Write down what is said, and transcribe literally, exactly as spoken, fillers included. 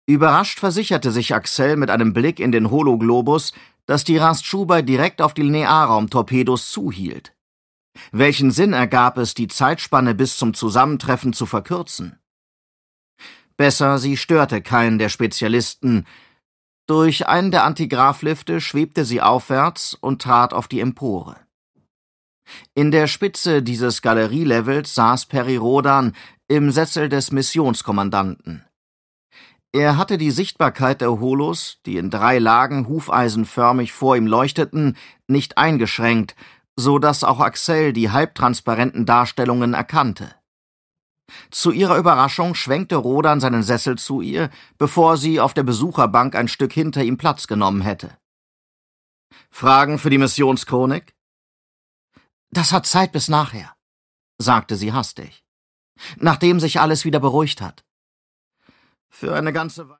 Überrascht versicherte sich Axel mit einem Blick in den Hologlobus, dass die Rastschuber direkt auf die Linearraumtorpedos zuhielt. Welchen Sinn ergab es, die Zeitspanne bis zum Zusammentreffen zu verkürzen? Besser, sie störte keinen der Spezialisten. Durch einen der Antigravlifte schwebte sie aufwärts und trat auf die Empore. In der Spitze dieses Galerielevels saß Peri Rodan im Sessel des Missionskommandanten. Er hatte die Sichtbarkeit der Holos, die in drei Lagen hufeisenförmig vor ihm leuchteten, nicht eingeschränkt, so dass auch Axel die halbtransparenten Darstellungen erkannte. Zu ihrer Überraschung schwenkte Rodan seinen Sessel zu ihr, bevor sie auf der Besucherbank ein Stück hinter ihm Platz genommen hätte. »Fragen für die Missionschronik?« »Das hat Zeit bis nachher«, sagte sie hastig, »nachdem sich alles wieder beruhigt hat.« »Für eine ganze Weile.«